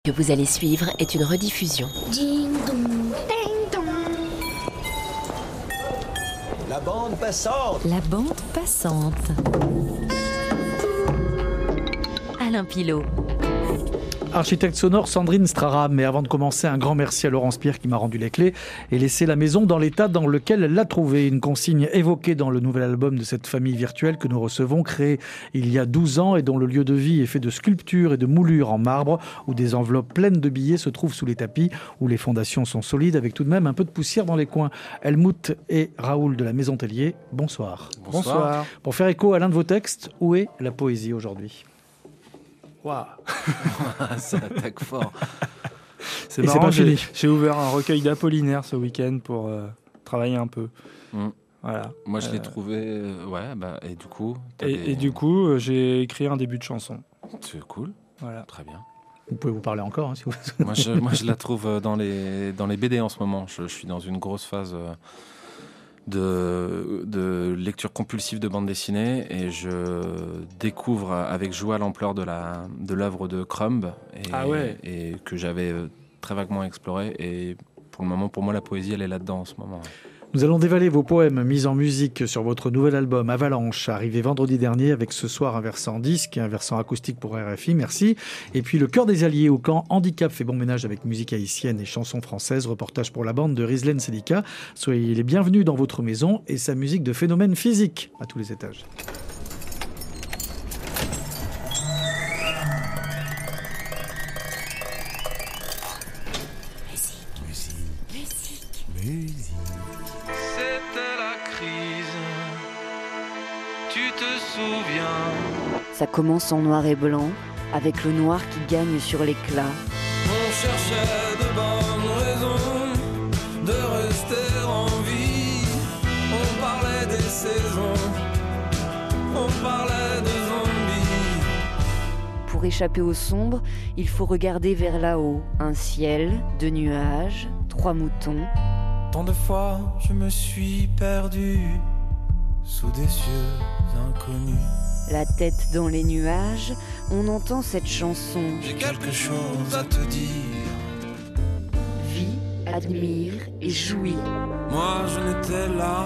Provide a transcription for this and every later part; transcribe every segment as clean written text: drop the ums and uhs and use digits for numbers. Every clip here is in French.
Que vous allez suivre est une rediffusion. Ding dong, ding dong. La bande passante. La bande passante. Alain Pilot. Architecte sonore Sandrine Strara, mais avant de commencer, un grand merci à Laurence Pierre qui m'a rendu les clés et laissé la maison dans l'état dans lequel elle l'a trouvée. Une consigne évoquée dans le nouvel album de cette famille virtuelle que nous recevons, créée il y a 12 ans et dont le lieu de vie est fait de sculptures et de moulures en marbre, où des enveloppes pleines de billets se trouvent sous les tapis, où les fondations sont solides avec tout de même un peu de poussière dans les coins. Helmut et Raoul de la Maison Tellier, bonsoir. Bonsoir. Pour faire écho à l'un de vos textes, où est la poésie aujourd'hui ? Waouh. Ça attaque fort. C'est Et marrant, c'est pas fini. j'ai ouvert un recueil d'Apollinaire ce week-end pour travailler un peu. Voilà. Moi, je l'ai trouvé... et du coup... Et du coup, j'ai écrit un début de chanson. C'est cool. Voilà. Très bien. Vous pouvez vous parler encore, si vous Moi, je la trouve dans les BD en ce moment. Je suis dans une grosse phase... de lecture compulsive de bande dessinée et je découvre avec joie l'ampleur de l'œuvre de Crumb et que j'avais très vaguement exploré, et pour le moment, pour moi, la poésie, elle est là-dedans en ce moment. Nous allons dévaler vos poèmes mis en musique sur votre nouvel album Avalanche, arrivé vendredi dernier avec ce soir un versant disque et un versant acoustique pour RFI, merci. Et puis Le Cœur des Alliés au camp Handicap fait bon ménage avec musique haïtienne et chansons françaises, reportage pour la bande de Rizlen Selika. Soyez les bienvenus dans votre maison et sa musique de phénomène physique à tous les étages. C'était la crise, tu te souviens. Ça commence en noir et blanc, avec le noir qui gagne sur l'éclat. On cherchait de bonnes raisons de rester en vie. On parlait des saisons, on parlait de zombies. Pour échapper au sombre, il faut regarder vers là-haut. Un ciel, 2 nuages, 3 moutons. Tant de fois je me suis perdu sous des cieux inconnus. La tête dans les nuages, on entend cette chanson. J'ai quelque chose à te dire. Vis, admire et jouis. Moi je n'étais là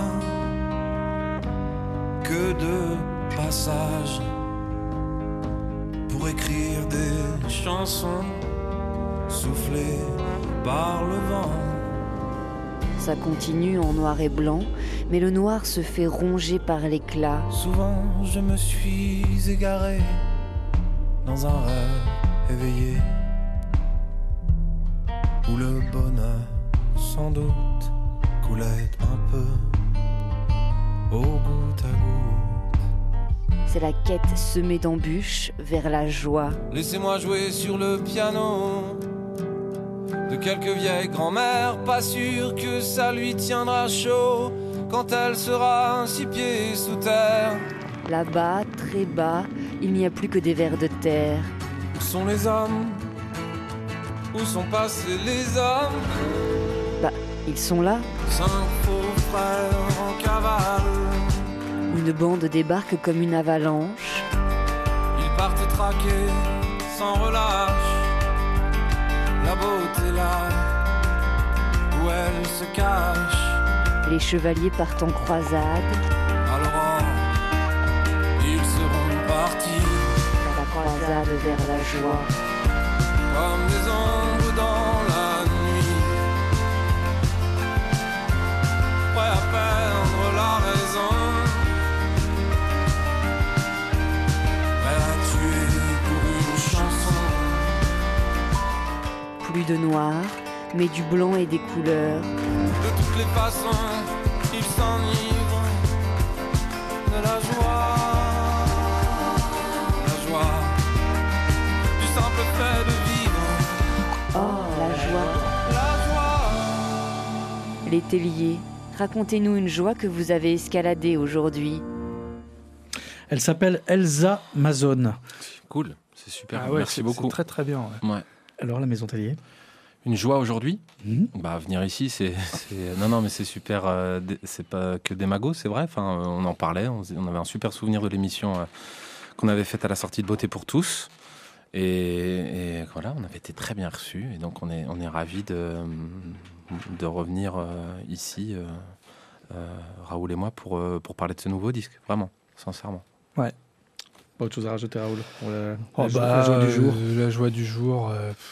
que de passage pour écrire des chansons soufflées par le vent. Ça continue en noir et blanc, mais le noir se fait ronger par l'éclat. Souvent je me suis égaré dans un rêve éveillé où le bonheur sans doute coulait un peu au goutte à goutte. C'est la quête semée d'embûches vers la joie. Laissez-moi jouer sur le piano de quelques vieilles grand-mères, pas sûr que ça lui tiendra chaud quand elle sera 6 pieds sous terre. Là-bas, très bas, il n'y a plus que des vers de terre. Où sont les hommes? Où sont passés les hommes? Bah, ils sont là. 5 faux frères en cavale. Une bande débarque comme une avalanche. Ils partent traquer sans relâche. La beauté là où elle se cache. Les chevaliers partent en croisade. À l'aurore, ils seront partis La croisade vers la joie. comme des ombres dans la nuit, prêts à perdre la raison, prêts à tuer pour une chanson. Plus de noir, mais du blanc et des couleurs. De toutes les façons, ils s'enivrent de la joie. La joie du simple fait de vivre. Oh, la joie. La joie. Les Telliers, racontez-nous une joie que vous avez escaladée aujourd'hui. Elle s'appelle Elsa Mazone. Cool, c'est super. Ah ouais, Merci beaucoup. C'est très très bien. Ouais. Ouais. Alors la Maison Tellier. Une joie aujourd'hui. Mmh. Venir ici, non, mais c'est super. C'est pas que des magots, c'est vrai. Enfin, on en parlait. On avait un super souvenir de l'émission qu'on avait faite à la sortie de Beauté pour tous. Et voilà, on avait été très bien reçus. Et donc, on est ravis de revenir ici, Raoul et moi, pour parler de ce nouveau disque. Vraiment, sincèrement. Ouais. Pas autre chose à rajouter, Raoul, pour la joie du jour. La joie du jour.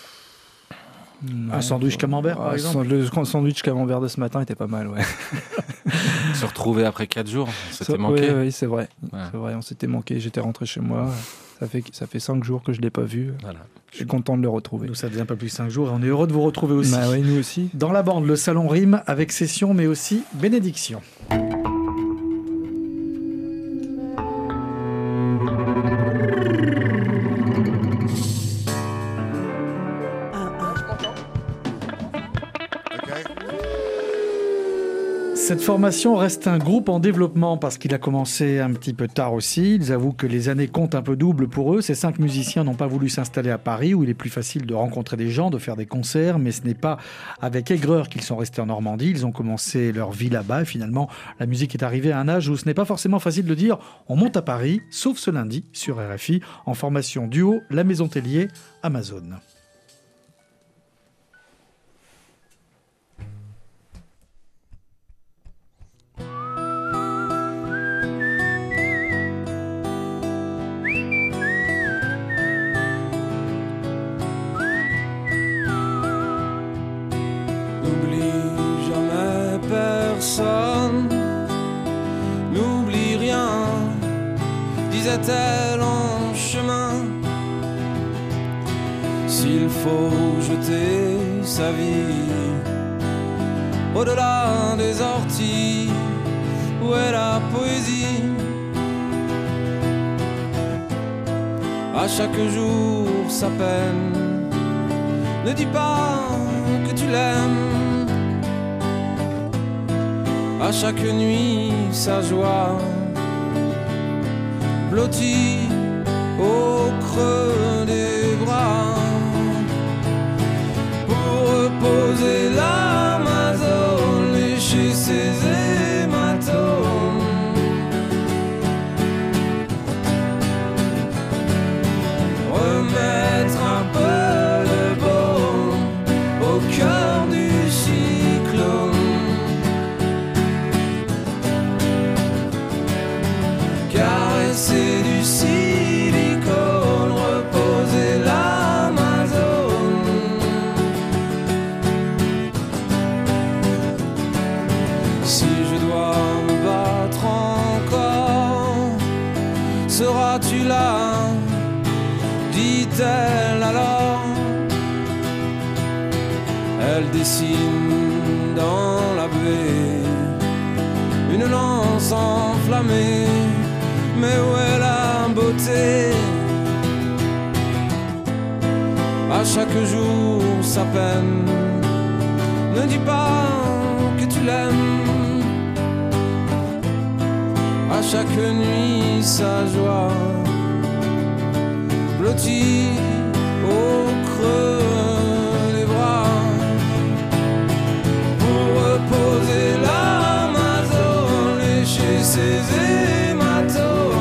Un sandwich camembert, par exemple. Le sandwich camembert de ce matin était pas mal, ouais. Se retrouver après 4 jours, on s'était manqué. Oui, c'est vrai. Ouais. C'est vrai, on s'était manqué. J'étais rentré chez moi. Ça fait 5 jours que je ne l'ai pas vu. Voilà. Je suis content de le retrouver. Nous, ça faisait un peu plus de 5 jours et on est heureux de vous retrouver aussi. Bah oui, nous aussi. Dans la bande, le salon rime avec session, mais aussi bénédiction. Cette formation reste un groupe en développement parce qu'il a commencé un petit peu tard aussi. Ils avouent que les années comptent un peu double pour eux. Ces 5 musiciens n'ont pas voulu s'installer à Paris où il est plus facile de rencontrer des gens, de faire des concerts, mais ce n'est pas avec aigreur qu'ils sont restés en Normandie. Ils ont commencé leur vie là-bas et finalement la musique est arrivée à un âge où ce n'est pas forcément facile de dire on monte à Paris, sauf ce lundi sur RFI en formation duo La Maison Tellier, Amazon. N'oublie rien, disait-elle en chemin. S'il faut jeter sa vie au-delà des orties, où est la poésie? À chaque jour sa peine, ne dis pas que tu l'aimes. À chaque nuit sa joie, blottie au creux des bras, pour reposer l'Amazone, lécher ses hématomes. Remettre un peu de baume au cœur du cyclone. C'est du silicone, reposer l'Amazone. Si je dois me battre encore, seras-tu là? Dit-elle alors. Elle dessine dans la baie une lance enflammée. Mais où est la beauté? À chaque jour sa peine, ne dis pas que tu l'aimes. À chaque nuit sa joie, blottie au creux des bras, pour reposer l'Amazone, lécher ses hématomes.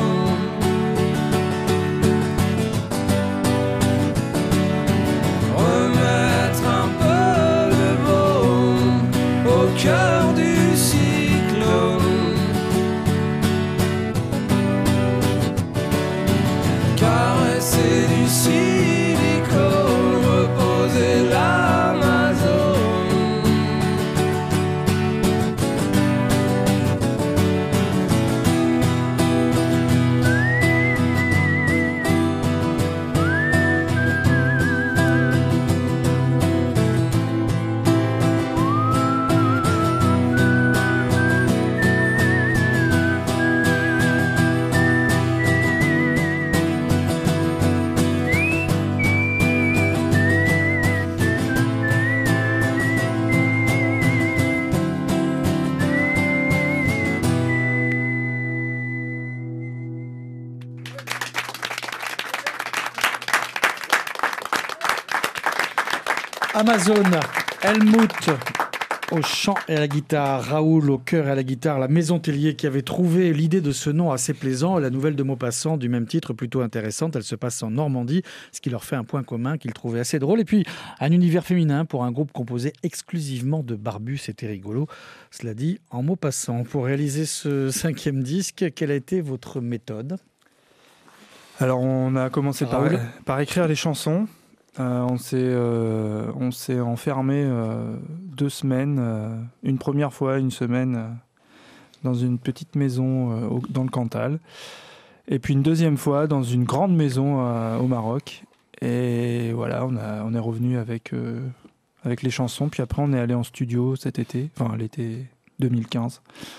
Cœur du cyclone, caresser du silicone, reposer l'Amazone. Amazon, Helmut Au chant et à la guitare, Raoul au chœur et à la guitare, la Maison Tellier qui avait trouvé l'idée de ce nom assez plaisant. La nouvelle de Maupassant du même titre plutôt intéressante, elle se passe en Normandie, ce qui leur fait un point commun qu'ils trouvaient assez drôle. Et puis un univers féminin pour un groupe composé exclusivement de barbus, c'était rigolo. Cela dit, en Maupassant. Pour réaliser ce 5e disque, quelle a été votre méthode ? Alors on a commencé par écrire les chansons. On s'est enfermé 2 semaines, une première fois, une semaine dans une petite maison dans le Cantal, et puis une deuxième fois dans une grande maison au Maroc. Et voilà, on est revenu avec les chansons, puis après on est allé en studio cet été, enfin l'été 2015,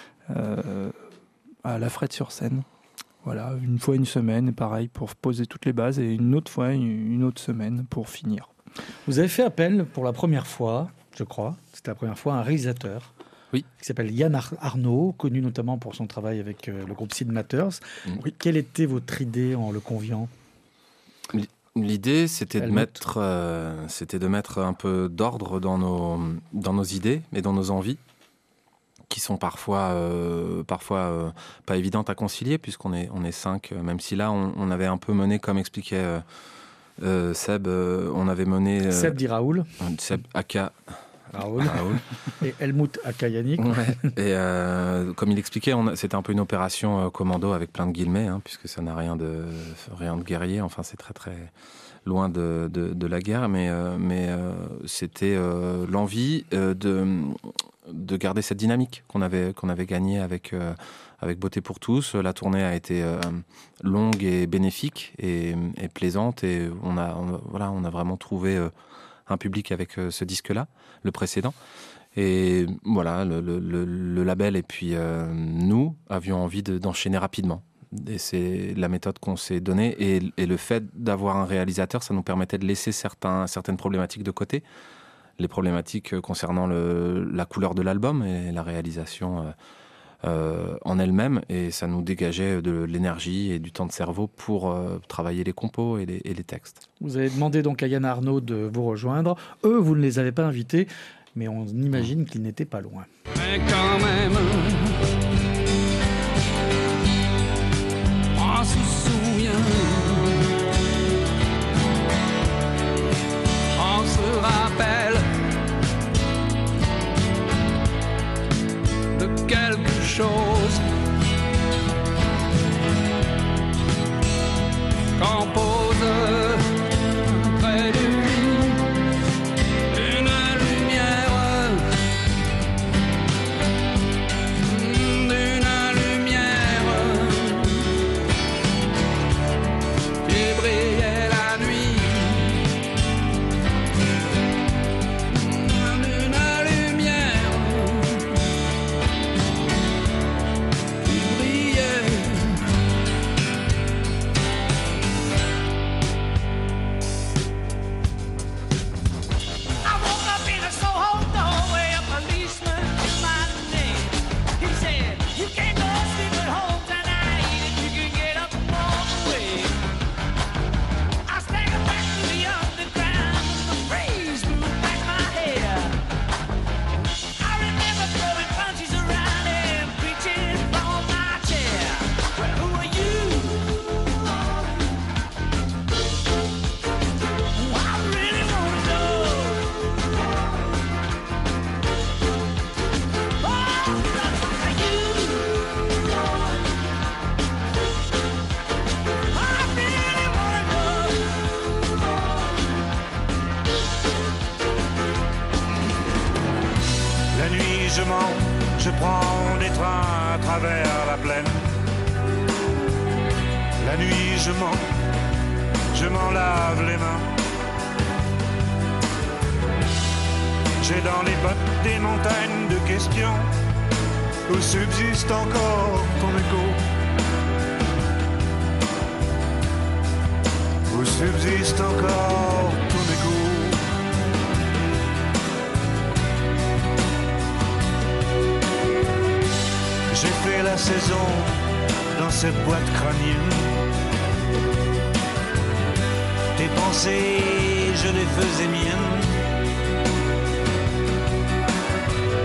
à La Frette-sur-Seine. Voilà, une fois une semaine, pareil, pour poser toutes les bases, et une autre fois, une autre semaine pour finir. Vous avez fait appel pour la première fois, je crois, c'était la première fois, à un réalisateur. Oui. Qui s'appelle Yann Arnaud, connu notamment pour son travail avec le groupe Sid Matters. Oui. Quelle était votre idée en le conviant ? L'idée, c'était de mettre un peu d'ordre dans nos idées et dans nos envies, qui sont parfois pas évidentes à concilier, puisqu'on est 5, même si là on avait un peu mené, comme expliquait Seb, on avait mené... Seb dit Raoul. Seb aka Raoul. Et Helmut aka Yannick. Ouais. Et comme il expliquait, c'était un peu une opération commando avec plein de guillemets, puisque ça n'a rien de guerrier, enfin c'est très très loin de la guerre, mais c'était l'envie de garder cette dynamique qu'on avait gagnée avec Beauté pour tous. La tournée a été longue et bénéfique et plaisante, et on a vraiment trouvé un public avec ce disque-là, le précédent. Et voilà, le label et puis nous avions envie d'enchaîner rapidement. Et c'est la méthode qu'on s'est donnée. Et le fait d'avoir un réalisateur, ça nous permettait de laisser certaines problématiques de côté. Les problématiques concernant la couleur de l'album et la réalisation en elle-même, et ça nous dégageait de l'énergie et du temps de cerveau pour travailler les compos et les textes. Vous avez demandé donc à Yann Arnaud de vous rejoindre. Eux, vous ne les avez pas invités, mais on imagine qu'ils n'étaient pas loin. Mais quand même, on se souvient, on se rappelle de quelque chose qu'on pose près de lui, une lumière, qui brillait la nuit, une lumière qui brillait. I woke up in a Soho doorway, a policeman knew my name. He said, "You can't go sleep at home tonight, you can get up and walk away." I staggered back to the underground, the breeze blew back my hair. I remember throwing punches around and preaching from my chair. Well, who are you? I really wanna know. Oh, who are you? I really wanna know. La nuit je mens, je prends des trains à travers la plaine. La nuit je m'en lave les mains. J'ai dans les bottes des montagnes de questions où subsiste encore ton écho. Où subsiste encore ton écho. J'ai fait la saison dans cette boîte crânienne. Tes pensées, je les faisais miennes.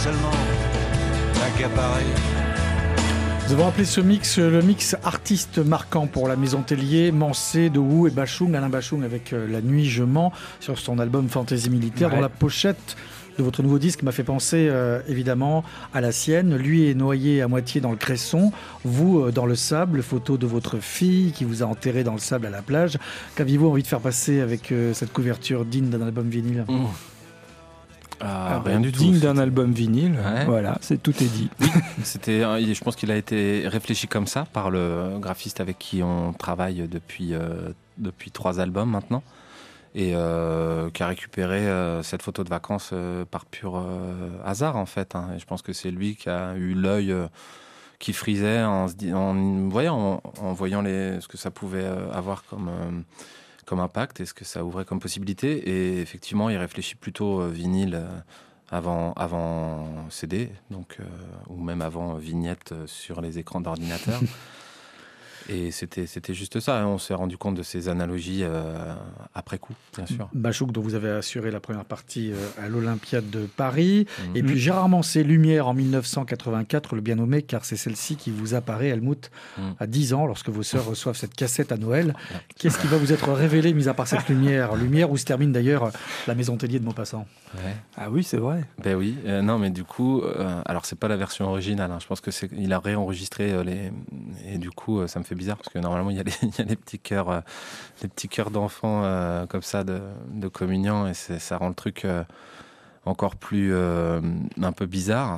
seulement t'accaparer. Nous avons appelé ce mix le mix artiste marquant pour la Maison Tellier, Mancé, De Woo et Bachung, Alain Bachung avec La Nuit je mens sur son album Fantaisie militaire, dont la pochette de votre nouveau disque m'a fait penser évidemment à la sienne. Lui est noyé à moitié dans le cresson, vous dans le sable, photo de votre fille qui vous a enterré dans le sable à la plage. Qu'aviez-vous envie de faire passer avec cette couverture digne d'un album vinyle ? Rien du tout. Digne d'un album vinyle, voilà, tout est dit. Oui, je pense qu'il a été réfléchi comme ça par le graphiste avec qui on travaille depuis 3 albums maintenant, et qui a récupéré cette photo de vacances par pur hasard en fait. Et je pense que c'est lui qui a eu l'œil qui frisait en voyant ce que ça pouvait avoir comme impact et ce que ça ouvrait comme possibilité. Et effectivement, il réfléchit plutôt vinyle avant CD, donc, ou même avant vignette sur les écrans d'ordinateur. Et c'était juste ça. On s'est rendu compte de ces analogies après coup, bien sûr. Bachung, dont vous avez assuré la première partie à l'Olympiade de Paris. Et puis Gérard Mancé, Lumière en 1984, le bien nommé, car c'est celle-ci qui vous apparaît, Helmut, à 10 ans, lorsque vos sœurs reçoivent cette cassette à Noël. Qu'est-ce qui va vous être révélé, mis à part cette lumière où se termine d'ailleurs la Maison Tellier de Maupassant ? Ah oui, c'est vrai. Ben oui, non, mais du coup, alors c'est pas la version originale. Je pense que il a réenregistré et du coup, ça me fait bizarre parce que normalement il y a les petits cœurs d'enfants comme ça de communion, et ça rend le truc encore plus un peu bizarre.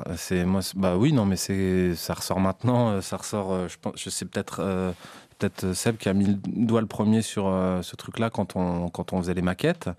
Ça ressort maintenant, je sais peut-être Seb qui a mis le doigt le premier sur ce truc-là quand on faisait les maquettes.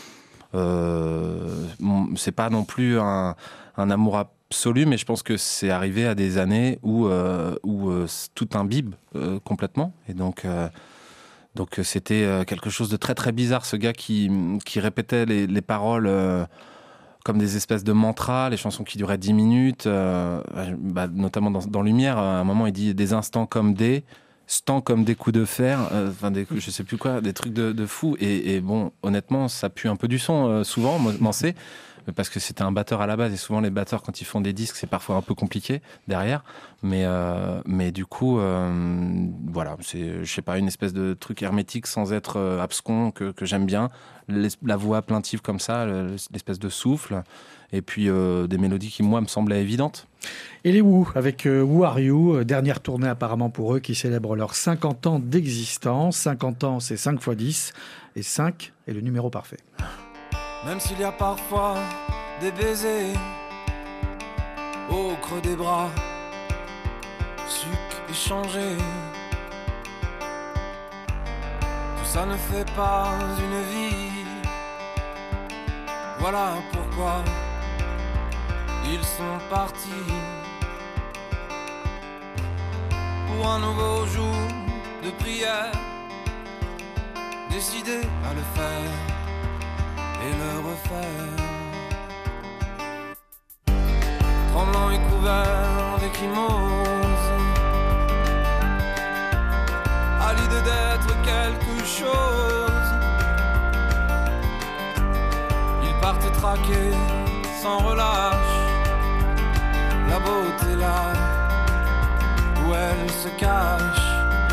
C'est pas non plus un amour absolu, mais je pense que c'est arrivé à des années où tout imbibe complètement, et donc c'était quelque chose de très très bizarre, ce gars qui répétait les paroles comme des espèces de mantras, les chansons qui duraient 10 minutes, notamment dans Lumière, à un moment il dit des instants comme des comme des coups de fer, je sais plus quoi, des trucs de fou, et bon, honnêtement ça pue un peu du son souvent, Mancé, parce que c'était un batteur à la base, et souvent les batteurs quand ils font des disques c'est parfois un peu compliqué derrière, mais du coup voilà, c'est, je sais pas, une espèce de truc hermétique sans être abscon que j'aime bien, la voix plaintive comme ça, l'espèce de souffle, et puis des mélodies qui moi me semblaient évidentes. Et les Who, avec Who Are You, dernière tournée apparemment pour eux, qui célèbrent leurs 50 ans d'existence. 50 ans, c'est 5 x 10, et 5 est le numéro parfait. Même s'il y a parfois des baisers au creux des bras, suc échangé, tout ça ne fait pas une vie. Voilà pourquoi ils sont partis pour un nouveau jour de prière, décidé à le faire et le refaire. Tremblant et couvert d'échymose, à l'idée d'être quelque chose, ils partent traquer sans relâche la beauté là où elle se cache,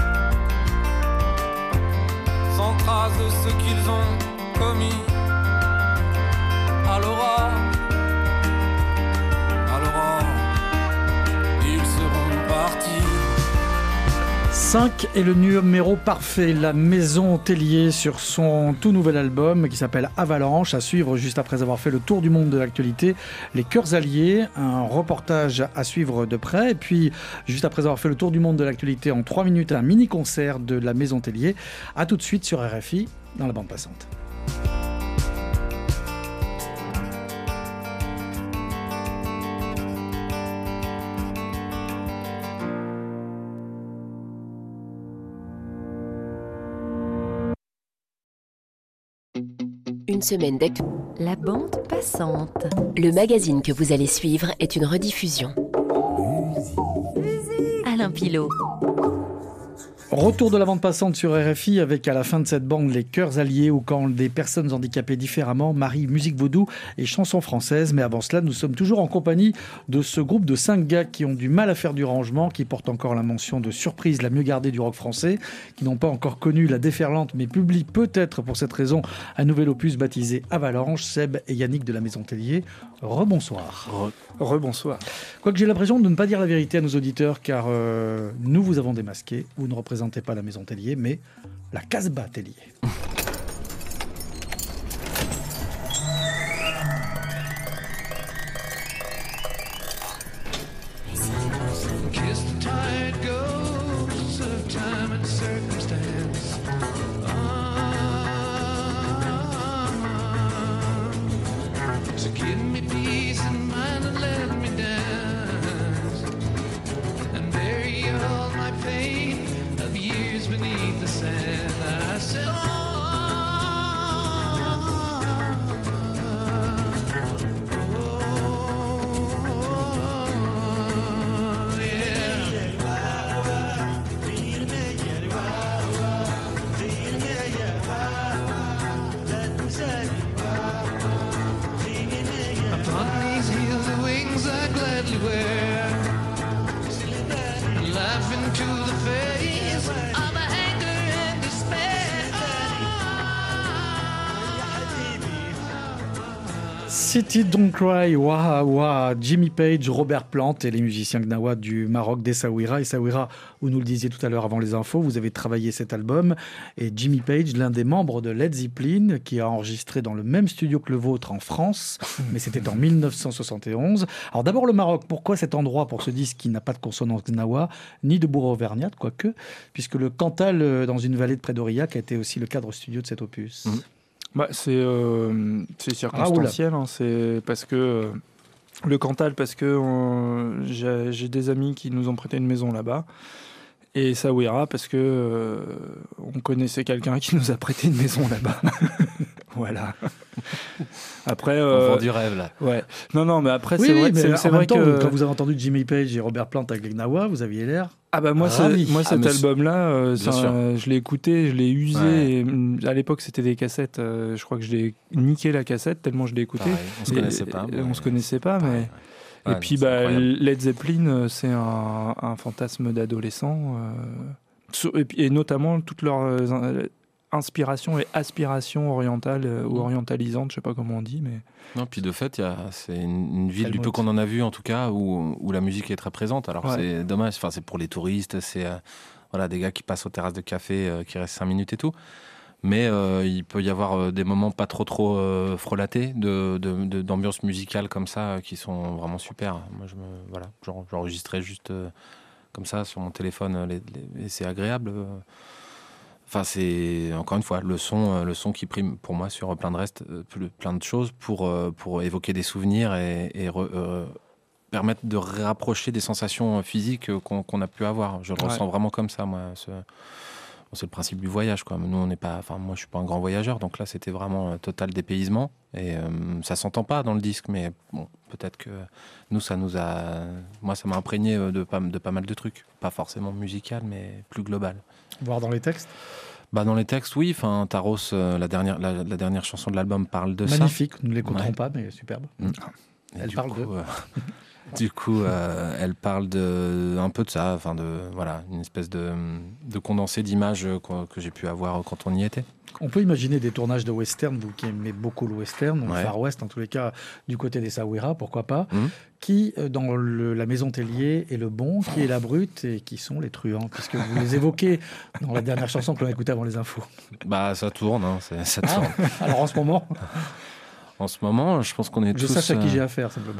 sans trace de ce qu'ils ont commis. À l'aurore, ils seront partis. 5 est le numéro parfait, la Maison Tellier sur son tout nouvel album qui s'appelle Avalanche, à suivre juste après avoir fait le tour du monde de l'actualité. Les Cœurs Alliés, un reportage à suivre de près, et puis juste après avoir fait le tour du monde de l'actualité en 3 minutes, un mini-concert de la Maison Tellier. À tout de suite sur RFI, dans la bande passante. Une semaine d'actu. La bande passante. Le magazine que vous allez suivre est une rediffusion. Alain Pilot. Retour de la bande passante sur RFI avec à la fin de cette bande les Chœurs Alliés ou quand des personnes handicapées différemment marient musique vaudou et chansons françaises. Mais avant cela, nous sommes toujours en compagnie de ce groupe de 5 gars qui ont du mal à faire du rangement, qui portent encore la mention de surprise la mieux gardée du rock français, qui n'ont pas encore connu la déferlante mais publient peut-être pour cette raison un nouvel opus baptisé Avalanche. Seb et Yannick de la Maison Tellier, rebonsoir. Rebonsoir. Quoique j'ai l'impression de ne pas dire la vérité à nos auditeurs car nous vous avons démasqué, vous ne représentez pas la Maison Tellier, mais la Casbah Tellier. City Don't Cry, Waha Waha, Jimmy Page, Robert Plant et les musiciens gnawa du Maroc d'Essaouira. Essaouira, où nous le disiez tout à l'heure avant les infos, vous avez travaillé cet album. Et Jimmy Page, l'un des membres de Led Zeppelin, qui a enregistré dans le même studio que le vôtre en France, mais c'était en 1971. Alors d'abord le Maroc, pourquoi cet endroit pour ce disque qui n'a pas de consonance gnawa, ni de bourre auvergnate, quoique, puisque le Cantal, dans une vallée de près d'Aurillac, a été aussi le cadre studio de cet opus. Bah, c'est circonstanciel, hein, c'est parce que le Cantal, parce que j'ai des amis qui nous ont prêté une maison là-bas, et Essaouira parce que on connaissait quelqu'un qui nous a prêté une maison là-bas. Voilà. Après, on vend du rêve là. Ouais. Non, mais après oui, c'est vrai. Mais c'est en vrai même temps, que quand vous avez entendu Jimmy Page et Robert Plant avec les Gnawa, vous aviez l'air. Ah bah moi cet album-là, je l'ai écouté, je l'ai usé. Ouais. Et, à l'époque, c'était des cassettes. Je crois que je l'ai niqué la cassette tellement je l'ai écouté. Pareil, on se connaissait pas. Mais et puis Led Zeppelin, c'est un fantasme d'adolescent. Et notamment toutes leurs inspiration et aspiration orientale ou orientalisante, je sais pas comment on dit, mais non. Puis de fait, c'est une ville du peu qu'on en a vu en tout cas où la musique est très présente. Alors c'est dommage. Enfin, c'est pour les touristes, c'est voilà des gars qui passent aux terrasses de café, qui restent 5 minutes et tout. Mais il peut y avoir des moments pas trop frelatés d'ambiance musicale comme ça qui sont vraiment super. Moi, j'enregistrais juste comme ça sur mon téléphone et c'est agréable. Enfin, c'est encore une fois le son qui prime pour moi sur plein de choses pour évoquer des souvenirs et permettre de rapprocher des sensations physiques qu'on a pu avoir. Je le ressens vraiment comme ça, moi. C'est le principe du voyage, quoi. Nous, on n'est pas. Enfin, moi, je suis pas un grand voyageur, donc là, c'était vraiment total dépaysement. Et ça s'entend pas dans le disque, mais bon, peut-être que nous, moi, ça m'a imprégné de pas mal de trucs, pas forcément musical, mais plus global. Voir dans les textes. Dans les textes, oui. Enfin, Taros, la dernière chanson de l'album parle de ça. Magnifique. Nous ne l'écouterons pas, mais superbe. Elle parle de. Du coup, elle parle un peu de ça, enfin une espèce de condensé d'images que j'ai pu avoir quand on y était. On peut imaginer des tournages de western, vous qui aimez beaucoup le western, le Far West en tous les cas, du côté des Essaouira, pourquoi pas, qui dans la Maison Tellier est le bon, qui est la brute et qui sont les truands, puisque vous les évoquez dans la dernière chanson que l'on a écoutée avant les infos. Ça tourne, hein, ça tourne. Alors en ce moment, je pense qu'on est tous... Je sache à qui j'ai affaire, simplement.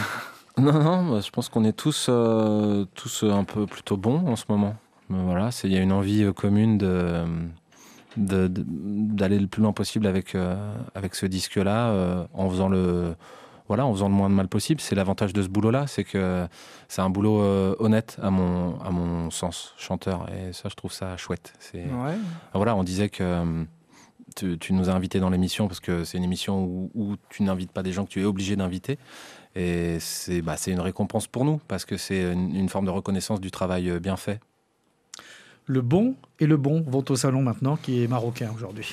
Non, je pense qu'on est tous un peu plutôt bons en ce moment. Voilà, il y a une envie commune d'aller le plus loin possible avec ce disque-là, en faisant le moins de mal possible. C'est l'avantage de ce boulot-là, c'est que c'est un boulot honnête à mon sens, chanteur. Et ça, je trouve ça chouette. Voilà, on disait que tu nous as invités dans l'émission parce que c'est une émission où tu n'invites pas des gens que tu es obligé d'inviter. Et c'est une récompense pour nous parce que c'est une forme de reconnaissance du travail bien fait. Le bon et le bon vont au salon maintenant, qui est marocain aujourd'hui.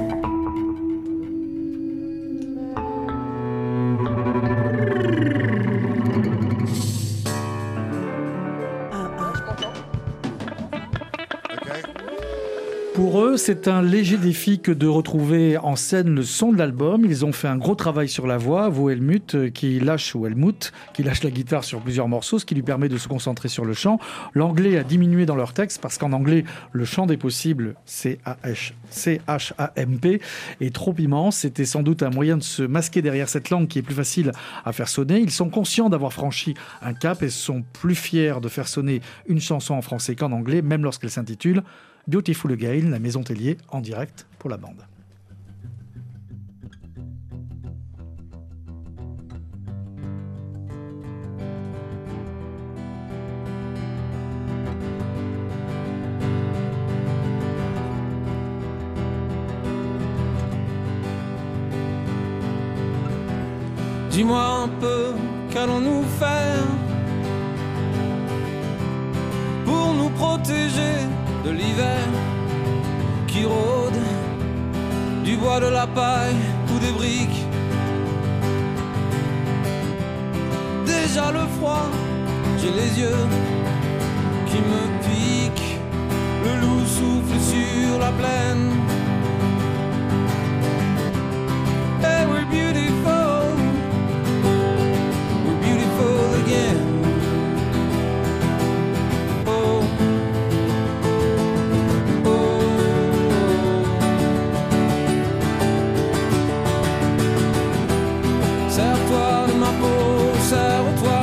Pour eux, c'est un léger défi que de retrouver en scène le son de l'album. Ils ont fait un gros travail sur la voix. Helmut, qui lâche la guitare sur plusieurs morceaux, ce qui lui permet de se concentrer sur le chant. L'anglais a diminué dans leur texte parce qu'en anglais, le champ des possibles, C-H-A-M-P, est trop immense. C'était sans doute un moyen de se masquer derrière cette langue qui est plus facile à faire sonner. Ils sont conscients d'avoir franchi un cap et sont plus fiers de faire sonner une chanson en français qu'en anglais, même lorsqu'elle s'intitule Beautiful Again, la Maison Tellier, en direct pour la bande. Dis-moi un peu, qu'allons-nous faire pour nous protéger de l'hiver qui rôde, du bois, de la paille ou des briques. Déjà le froid, j'ai les yeux qui me piquent. Le loup souffle sur la plaine. Hey, we're beautiful again. Serre-toi de ma peau, serre-toi.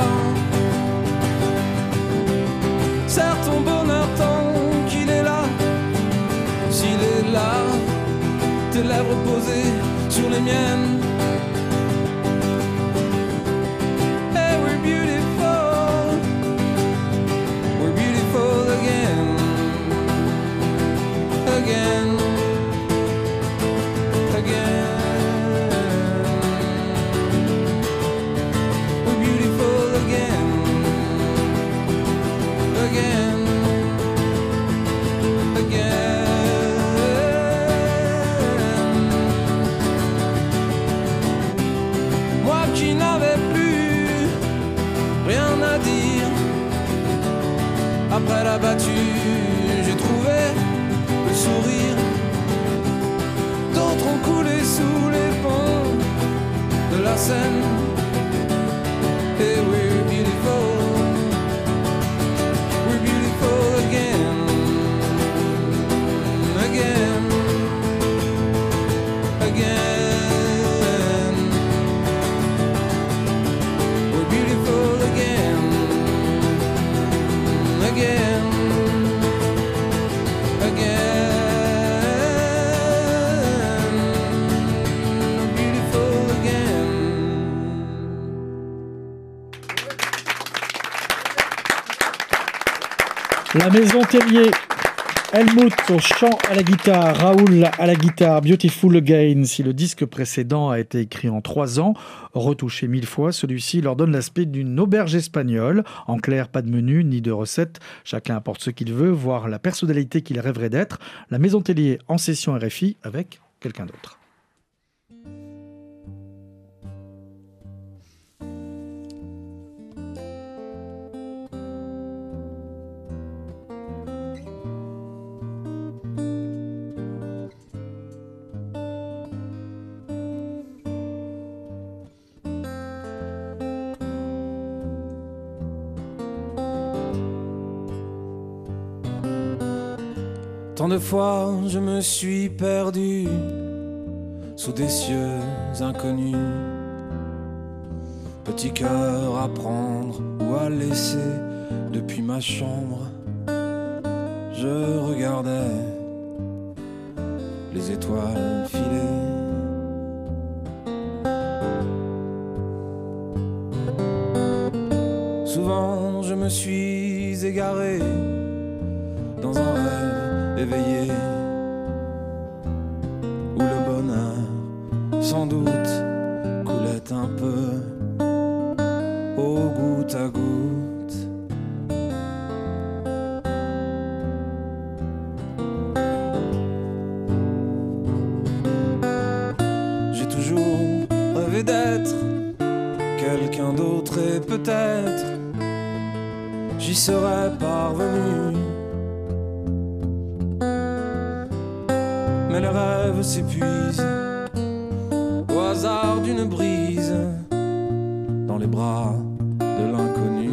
Serre ton bonheur tant qu'il est là. S'il est là, tes lèvres posées sur les miennes. Hey, we're beautiful again. Again. Moi qui n'avais plus rien à dire, après la battue, j'ai trouvé le sourire. D'autres ont coulé sous les ponts de la Seine. Et we're beautiful again. Again, again, we're beautiful again, again, again, beautiful again. La Maison Tellier. Helmut au chant, à la guitare, Raoul à la guitare, Beautiful Again. Si le disque précédent a été écrit en 3 ans, retouché 1000 fois, celui-ci leur donne l'aspect d'une auberge espagnole. En clair, pas de menu ni de recettes, chacun apporte ce qu'il veut, voire la personnalité qu'il rêverait d'être. La Maison Tellier en session RFI avec quelqu'un d'autre. Tant de fois je me suis perdu sous des cieux inconnus. Petit cœur à prendre ou à laisser depuis ma chambre. Je regardais les étoiles filer. Souvent je me suis égaré dans un rêve éveillé, où le bonheur sans doute coulait un peu au goutte à goutte. rêvé d'être quelqu'un d'autre et peut-être j'y serais parvenu. Mais les rêves s'épuisent au hasard d'une brise dans les bras de l'inconnu.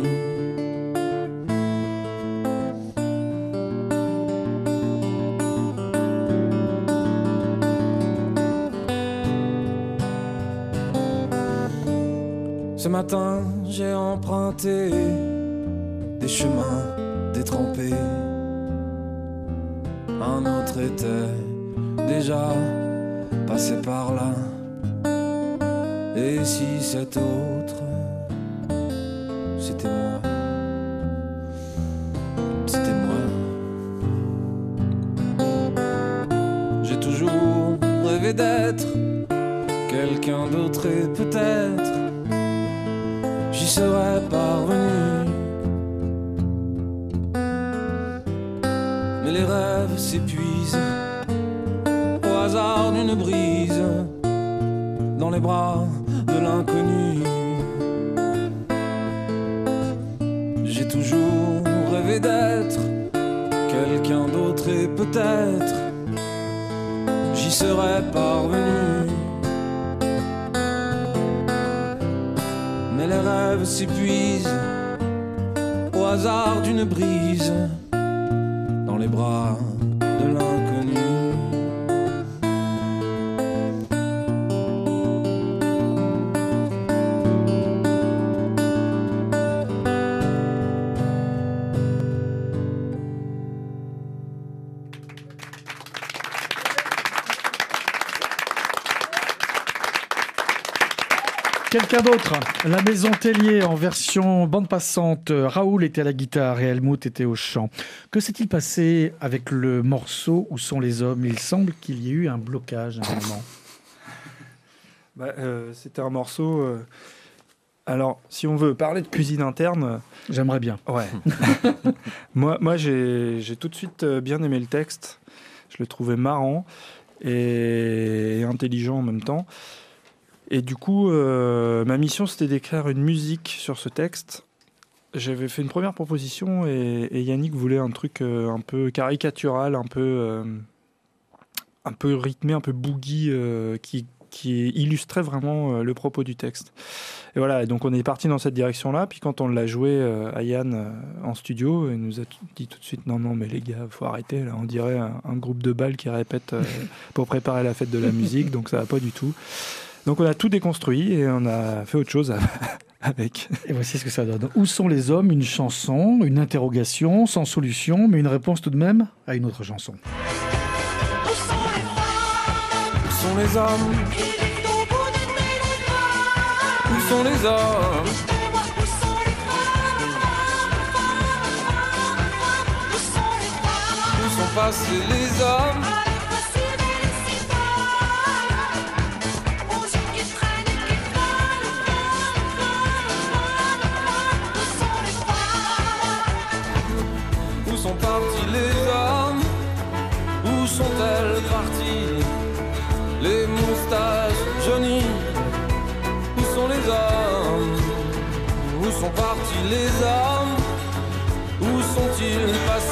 Ce matin, j'ai emprunté des chemins détrempés. Un autre était déjà passé par là. Et si cet autre, c'était moi, c'était moi. J'ai toujours rêvé d'être quelqu'un d'autre et peut-être j'y serais parvenu. Mais les rêves s'épuisent au hasard d'une brise dans les bras de l'inconnu. J'ai toujours rêvé d'être quelqu'un d'autre et peut-être j'y serais parvenu. Mais les rêves s'épuisent au hasard d'une brise dans les bras de l'inconnu. Quelqu'un d'autre, la Maison Tellier en version bande passante. Raoul était à la guitare et Helmut était au chant. Que s'est-il passé avec le morceau Où sont les hommes ? Il semble qu'il y ait eu un blocage à un moment. C'était un morceau... Alors, si on veut parler de cuisine interne... J'aimerais bien. Ouais. moi j'ai tout de suite bien aimé le texte. Je le trouvais marrant et intelligent en même temps. Et du coup, ma mission, c'était d'écrire une musique sur ce texte. J'avais fait une première proposition et Yannick voulait un truc un peu caricatural, un peu rythmé, un peu boogie, qui illustrait vraiment le propos du texte. Et voilà, donc on est parti dans cette direction-là. Puis quand on l'a joué à Yann en studio, il nous a dit tout de suite « Non, mais les gars, faut arrêter. Là, on dirait un groupe de balles qui répète pour préparer la fête de la musique, donc ça va pas du tout. » Donc on a tout déconstruit et on a fait autre chose avec. Et voici ce que ça donne. Où sont les hommes ? Une chanson, une interrogation, sans solution, mais une réponse tout de même à une autre chanson. Où sont les hommes ? Où sont les hommes ? Où sont passés les hommes ? Où sont partis les hommes ? Où sont-elles parties ? Les moustaches jaunies. Où sont les hommes ? Où sont partis les hommes ? Où sont-ils passés ?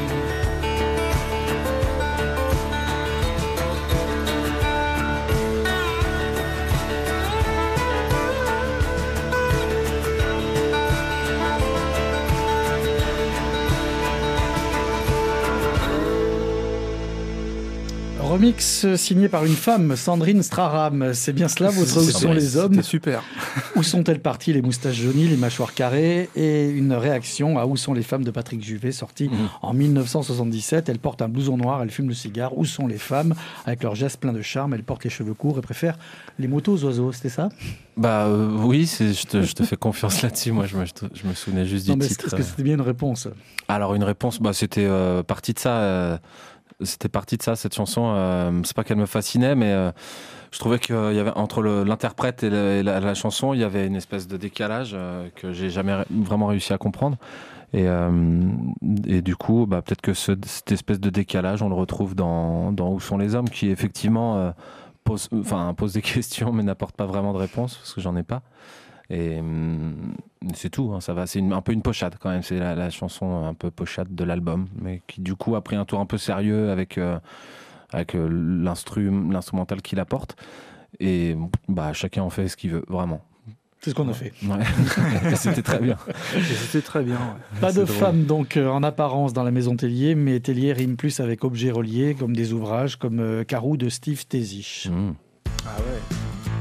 Remix signé par une femme, Sandrine Straram. C'est bien cela, votre Où sont les hommes ? C'était super. Où sont-elles parties, les moustaches jaunies, les mâchoires carrées ? Et une réaction à Où sont les femmes de Patrick Juvet, sortie en 1977. Elle porte un blouson noir, elle fume le cigare. Où sont les femmes ? Avec leurs gestes pleins de charme, elle porte les cheveux courts et préfère les motos aux oiseaux. C'était ça ? Oui, je te fais confiance là-dessus. Moi, je me souvenais juste du titre. Est-ce que c'était bien une réponse ? Alors, une réponse, c'était partie de ça. C'était partie de ça, cette chanson. C'est pas qu'elle me fascinait, mais je trouvais qu'il y avait entre l'interprète et la chanson, il y avait une espèce de décalage que j'ai jamais vraiment réussi à comprendre. Et du coup, peut-être que cette espèce de décalage, on le retrouve dans Où sont les hommes, qui effectivement pose des questions mais n'apporte pas vraiment de réponse parce que j'en ai pas. Et c'est tout, hein, ça va. C'est un peu une pochade quand même. C'est la chanson un peu pochade de l'album, mais qui du coup a pris un tour un peu sérieux avec l'instrumental qu'il apporte. Et chacun en fait ce qu'il veut, vraiment. C'est ce qu'on a fait. Ouais. C'était très bien. C'était très bien. Ouais. Pas de femme donc en apparence dans la maison Tellier, mais Tellier rime plus avec objets reliés comme des ouvrages comme Carou de Steve Tézich. Ah ouais.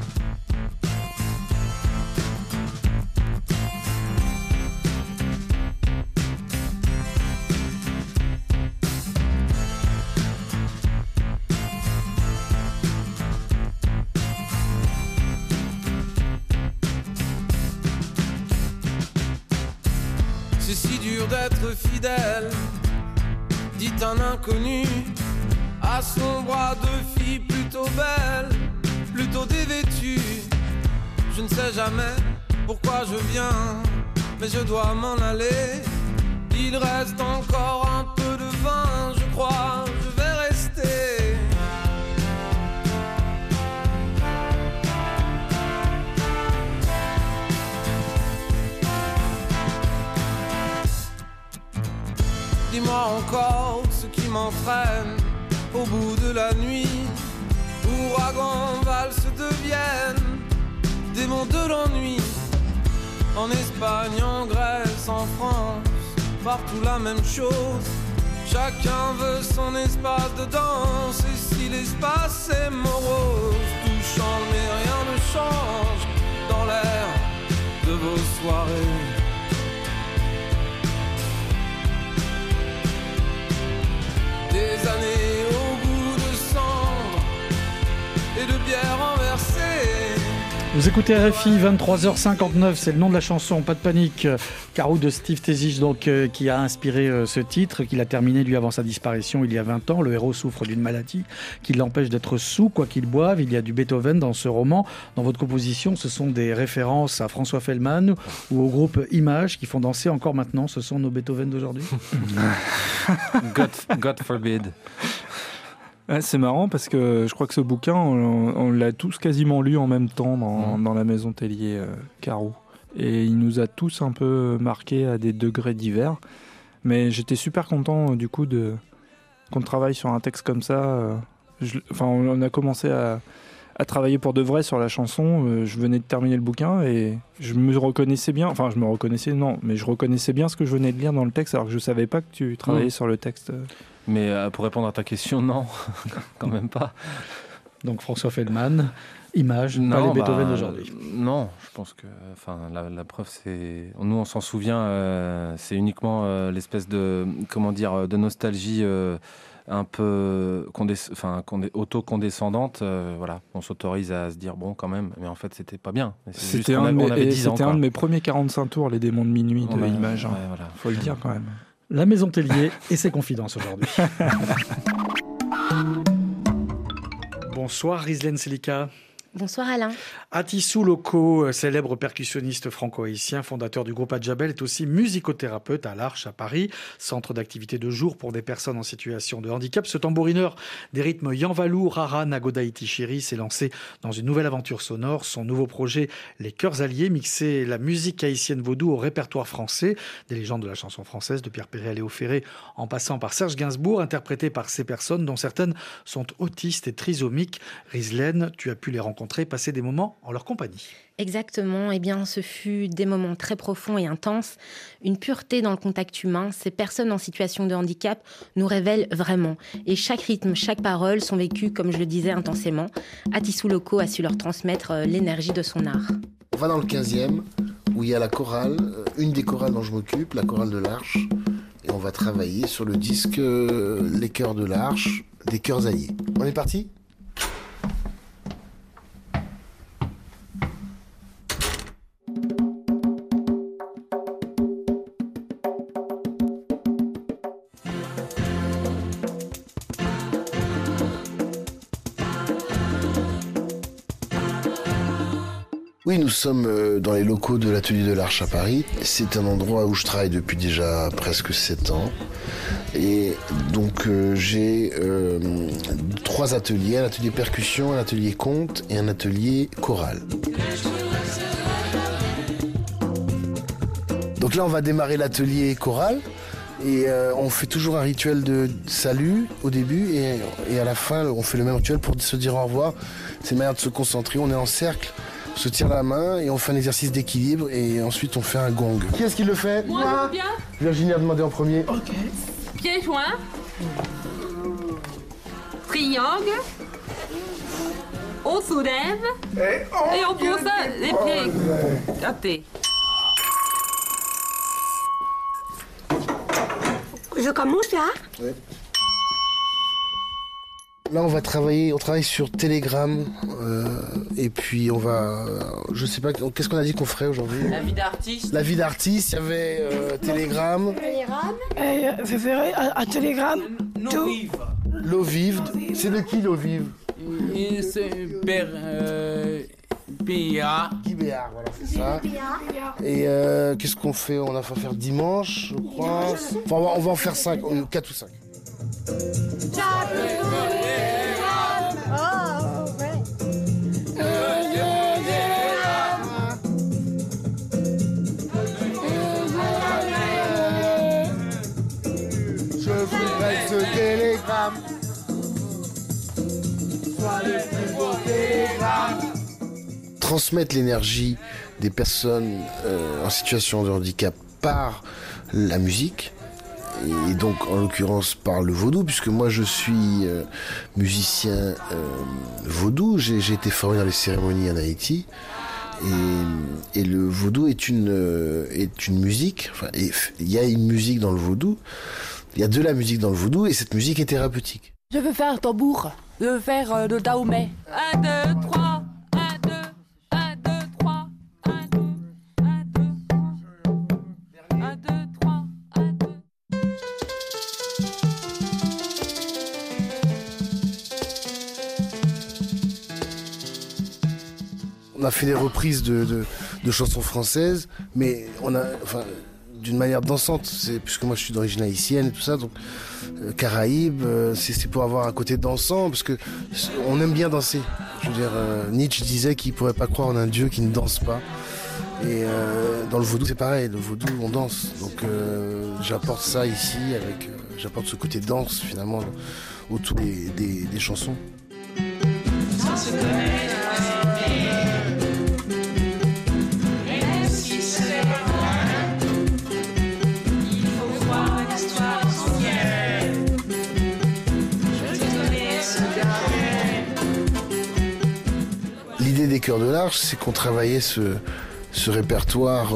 D'être fidèle, dit un inconnu à son bras de fille plutôt belle, plutôt dévêtue. Je ne sais jamais pourquoi je viens, mais je dois m'en aller. Il reste encore un peu de vin, je crois, je vais rester. Dis-moi encore ce qui m'entraîne au bout de la nuit. Ouragan, valse deviennent démons de l'ennui. En Espagne, en Grèce, en France, partout la même chose. Chacun veut son espace de danse. Et si l'espace est morose, tout change mais rien ne change dans l'air de vos soirées. Des années au goût de cendre et de bière renversée. Vous écoutez RFI, 23h59, c'est le nom de la chanson, pas de panique. Carou de Steve Tézich, donc, qui a inspiré ce titre, qu'il a terminé lui avant sa disparition il y a 20 ans. Le héros souffre d'une maladie qui l'empêche d'être sous, quoi qu'il boive. Il y a du Beethoven dans ce roman. Dans votre composition, ce sont des références à François Fellman ou au groupe Images qui font danser encore maintenant. Ce sont nos Beethoven d'aujourd'hui. God forbid. Ouais, c'est marrant parce que je crois que ce bouquin, on l'a tous quasiment lu en même temps dans la maison Tellier, Carou. Et il nous a tous un peu marqués à des degrés divers. Mais j'étais super content du coup qu'on travaille sur un texte comme ça. On a commencé à travailler pour de vrai sur la chanson. Je venais de terminer le bouquin et je me reconnaissais bien. Enfin, je me reconnaissais, non, mais je reconnaissais bien ce que je venais de lire dans le texte alors que je savais pas que tu travaillais sur le texte. Mais pour répondre à ta question, non, quand même pas. Donc François Fellman, Images, pas les Beethoven d'aujourd'hui. Non, je pense que la preuve, c'est... Nous, on s'en souvient, c'est uniquement l'espèce de nostalgie un peu auto-condescendante. Voilà, on s'autorise à se dire, bon, quand même, mais en fait, c'était pas bien. C'était un de mes premiers 45 tours, Les démons de minuit de Images. Ouais, voilà. Faut le dire quand même. La maison Tellier et ses confidences aujourd'hui. Bonsoir Rizlen Selika. Bonsoir Alain. Atissou Loco, célèbre percussionniste franco-haïtien, fondateur du groupe Adjabel, est aussi musicothérapeute à l'Arche à Paris, centre d'activité de jour pour des personnes en situation de handicap. Ce tambourineur des rythmes Yanvalou, Rara, Nagoda Itishiri s'est lancé dans une nouvelle aventure sonore. Son nouveau projet, Les Chœurs Alliés, mixer la musique haïtienne vaudou au répertoire français, des légendes de la chanson française, de Pierre Perret à Léo Ferré, en passant par Serge Gainsbourg, interprétées par ces personnes dont certaines sont autistes et trisomiques. Rizlen, tu as pu les rencontrer, passer des moments en leur compagnie. Exactement, eh bien, ce fut des moments très profonds et intenses, une pureté dans le contact humain. Ces personnes en situation de handicap nous révèlent vraiment. Et chaque rythme, chaque parole sont vécues, comme je le disais, intensément. Atissou Loco a su leur transmettre l'énergie de son art. On va dans le 15e, où il y a la chorale, une des chorales dont je m'occupe, la chorale de l'Arche. Et on va travailler sur le disque Les Chœurs de l'Arche, des Chœurs Alliés. On est parti ? Oui, nous sommes dans les locaux de l'Atelier de l'Arche à Paris. C'est un endroit où je travaille depuis déjà presque 7 ans. Et donc j'ai 3 ateliers, un atelier percussion, un atelier conte et un atelier chorale. Donc là on va démarrer l'atelier chorale et on fait toujours un rituel de salut au début et à la fin on fait le même rituel pour se dire au revoir. C'est une manière de se concentrer, on est en cercle. On se tire la main et on fait un exercice d'équilibre et ensuite on fait un gong. Qui est-ce qui le fait? Moi, bien. Virginie a demandé en premier. Ok. Pieds joints. Triangle. On soulève. Et on pose les pieds gâtés. Je commence là? Oui. Là, on travaille sur Telegram et puis on va, je sais pas, qu'est-ce qu'on a dit qu'on ferait aujourd'hui? La vie d'artiste. La vie d'artiste, il y avait Telegram. Je ferai à Telegram. L'eau vive. C'est de qui l'eau vive? C'est Père Béard. Guy Béard, voilà, c'est ça. Et qu'est-ce qu'on fait? On va faire dimanche, je crois. Enfin, on va en faire 5, 4 ou 5. Je voudrais ce télégramme. Soit le plus beau télégramme. Transmettre l'énergie des personnes en situation de handicap par la musique. Et donc en l'occurrence par le vaudou, puisque moi je suis musicien vaudou, j'ai été formé dans les cérémonies en Haïti, et le vaudou est une musique, enfin, il y a une musique dans le vaudou, il y a de la musique dans le vaudou, et cette musique est thérapeutique. Je veux faire tambour. Je veux faire le Dahomey. 1, 2, 3. 1, 2, 1, 2, 3. 1, 2, 1, 2, 3. 1, 2, 3. 1, 2. On a fait des reprises de chansons françaises, mais d'une manière dansante, puisque moi je suis d'origine haïtienne et tout ça, donc Caraïbes, c'est pour avoir un côté dansant, parce que on aime bien danser. Je veux dire, Nietzsche disait qu'il ne pourrait pas croire en un dieu qui ne danse pas. Et dans le vaudou c'est pareil, le vaudou on danse, donc j'apporte ça ici, j'apporte ce côté danse finalement autour des chansons. Sans se connaître. L'idée des Chœurs de l'Arche, c'est qu'on travaillait ce répertoire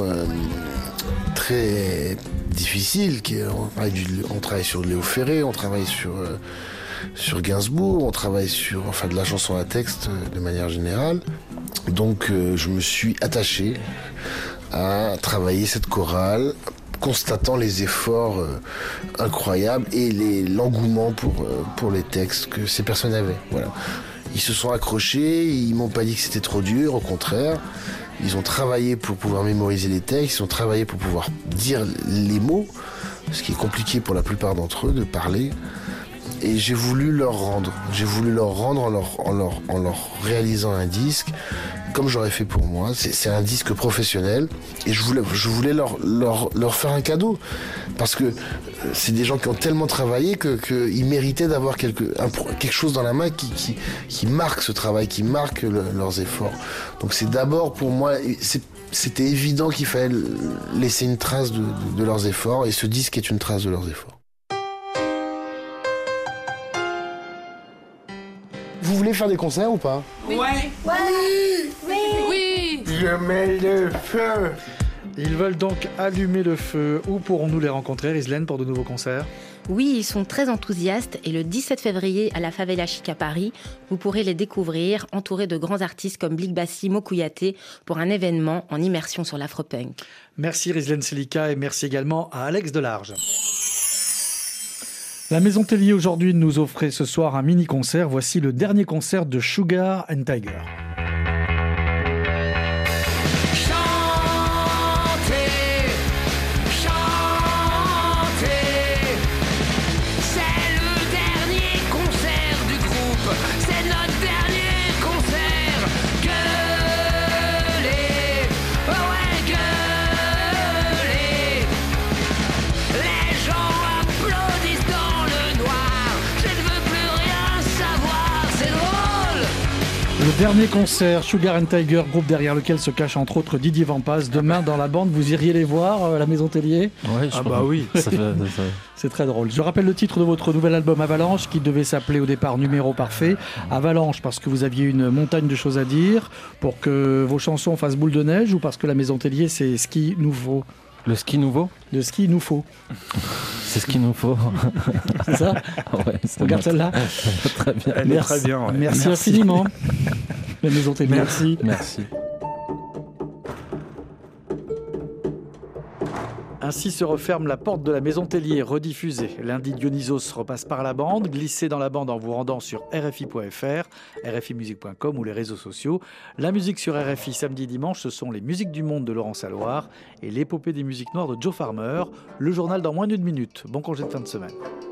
très difficile. On travaille sur Léo Ferré, on travaille sur Gainsbourg, on travaille sur de la chanson à texte de manière générale. Donc je me suis attaché à travailler cette chorale, constatant les efforts incroyables et l'engouement pour les textes que ces personnes avaient. Voilà. Ils se sont accrochés, ils m'ont pas dit que c'était trop dur, au contraire. Ils ont travaillé pour pouvoir mémoriser les textes, ils ont travaillé pour pouvoir dire les mots, ce qui est compliqué pour la plupart d'entre eux de parler. Et j'ai voulu leur rendre. En leur réalisant un disque, comme j'aurais fait pour moi. C'est un disque professionnel. Et je voulais leur faire un cadeau. Parce que c'est des gens qui ont tellement travaillé qu'ils méritaient d'avoir quelque chose dans la main qui marque ce travail, qui marque leurs efforts. Donc c'est d'abord pour moi, c'était évident qu'il fallait laisser une trace de leurs efforts. Et ce disque est une trace de leurs efforts. Vous voulez faire des concerts ou pas? Oui. Oui. Je mets le feu. Ils veulent donc allumer le feu. Où pourrons-nous les rencontrer, Rislaine, pour de nouveaux concerts? Oui, ils sont très enthousiastes et le 17 février à la Favela Chic à Paris, vous pourrez les découvrir entourés de grands artistes comme Blik Bassi, Mokouyaté pour un événement en immersion sur l'afropunk. Merci Rislaine Selika et merci également à Alex Delarge. La Maison Tellier aujourd'hui nous offrait ce soir un mini-concert. Voici le dernier concert de Sugar and Tiger. Dernier concert, Sugar and Tiger, groupe derrière lequel se cache entre autres Didier Vampas. Demain dans la bande, vous iriez les voir à la Maison Tellier? Oui. C'est très drôle. Je rappelle le titre de votre nouvel album Avalanche qui devait s'appeler au départ Numéro Parfait. Avalanche parce que vous aviez une montagne de choses à dire, pour que vos chansons fassent boule de neige, ou parce que la Maison Tellier c'est ski nouveau? Le ski nouveau? Le ski nous faut. C'est ce qu'il nous faut. C'est ça? Ouais, on garde celle-là. Très bien. Elle est très bien. Ouais. Merci infiniment. La Maison Tellier. Merci. Ainsi se referme la porte de la Maison Tellier, rediffusée. Lundi, Dionysos repasse par la bande. Glissez dans la bande en vous rendant sur rfi.fr, rfimusique.com ou les réseaux sociaux. La musique sur RFI samedi et dimanche, ce sont les musiques du monde de Laurent Saloir et l'épopée des musiques noires de Joe Farmer. Le journal dans moins d'une minute. Bon congé de fin de semaine.